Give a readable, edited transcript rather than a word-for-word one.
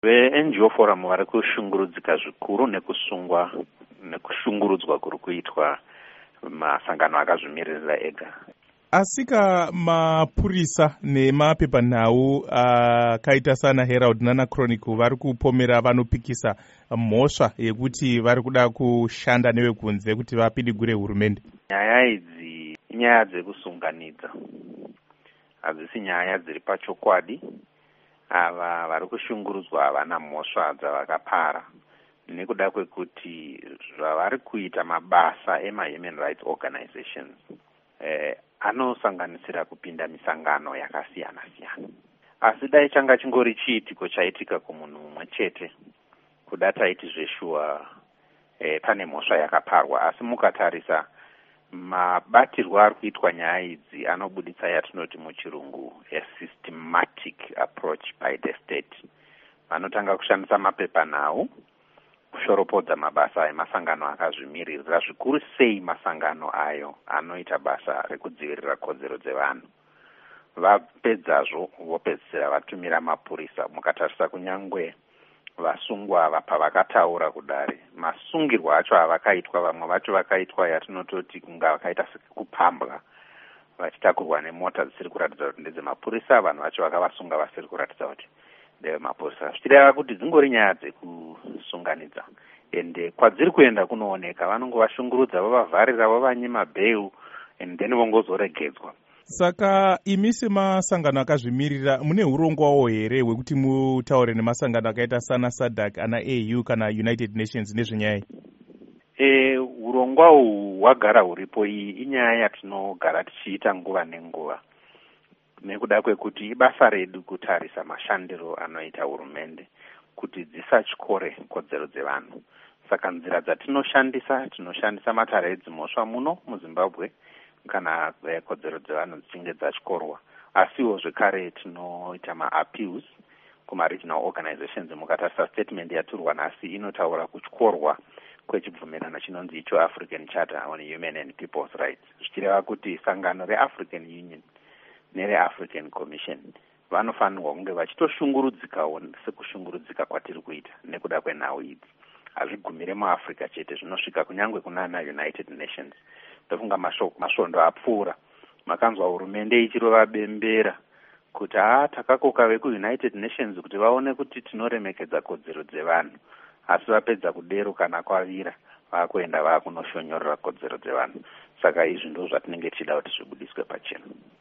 VeNGO Forum vari kushungurudzika zvikuru nekushungurudzwa kuri kuitwa masangano akazvimirira ega. Asika mapurisa nemapepanhau akaita sana Herald nana Chronicle vari kupomera vanopikisa mhosva yekuti vari kuda kushanda nevekunze kuti vapindigure hurumende. Nyaya idzi inyaya dzekusunganidza, hadzisi nyaya dziri pachokwadi. Ava vari kushungurudzwa havana mhosva dzavakapara nekuda kwekuti zvavari kuita mabasa ema-human rights organizations anosanganisira kupinda misangano yakasiyana-siyana. Asi dai changa chingori chiitiko chaitika kumunhu mumwe chete, kuda taiti zveshuwa pane mhosva yakaparwa. Asi mukatarisa mabatirwo ari kuitwa nyaya idzi anobuditsa yatinoti muchirungu a systematic approach by the state. Vanotanga kushandisa mapepanhau kushoropodza mabasa emasangano akazvimirira, zvikuru sei masangano ayo anoita basa rekudzivirira kodzero dzevanhu. Vapedzazvo vopedzisira vatumira mapurisa. Mukatarisa kunyangwe vasungwa ava pavakataura kudare, masungirwo acho avakaitwa, vamwe vacho vakaitwa yatinototi kunga vakaita sekupambwa, vachitakurwa nemota dzisiri kuratidza kuti ndedzemapurisa, vanhu vacho vakavasunga vasiri kuratidza kuti ndevemapurisa. Zvichireva kuti dzingori nyaya dzekusunganidza, ende kwadziri kuenda kunooneka vanongovashungurudza, vovavharira, vovanyima bheu, and then vongozoregedzwa. Saka imi semasangano akazvimirira mune urongwawo here hwekuti mutaure nemasangano akaita sana SADC, ana AU kana United Nations nezvenyaya? Urongwa uhu hwagara huripo. Iyi inyaya yatinogara tichiita nguva nenguva, nekuda kwekuti ibasa redu kutarisa mashandiro anoita hurumende kuti dzisatyore kodzero dzevanhu. Saka nzira dzatinoshandisa matare edzimhosva muno muZimbabwe kana kodzero dzevanhu dzichinge dzatyorwa. Asiwo zvekare tinoita maappeals kuma-regional organizations. Mukatarisa statement yaturwa nhasi inotaura kutyorwa kwechibvumirano chinonzi icho African Charter on Human and People's Rights. Zvichireva kuti sangano reAfrican Union nereAfrican Commission vanofanirwa kunge vachitoshungurudzikawo sekushungurudzika kwatiri kuita nekuda kwenhau idzi. Hazvigumire muAfrica chete, zvinosvika kunyangwe kunana United Nations. Ndofunga masvondo apfuura makanzwa hurumende ichirova bembera kuti takakoka veku-United Nations kuti vaone kuti tinoremekedza kodzero dzevanhu, asi vapedza kudero kana kwavira vakuenda vakunoshonyorera kodzero dzevanhu. Saka izvi ndo zvatinenge tichida kuti zvibudiswe pachena.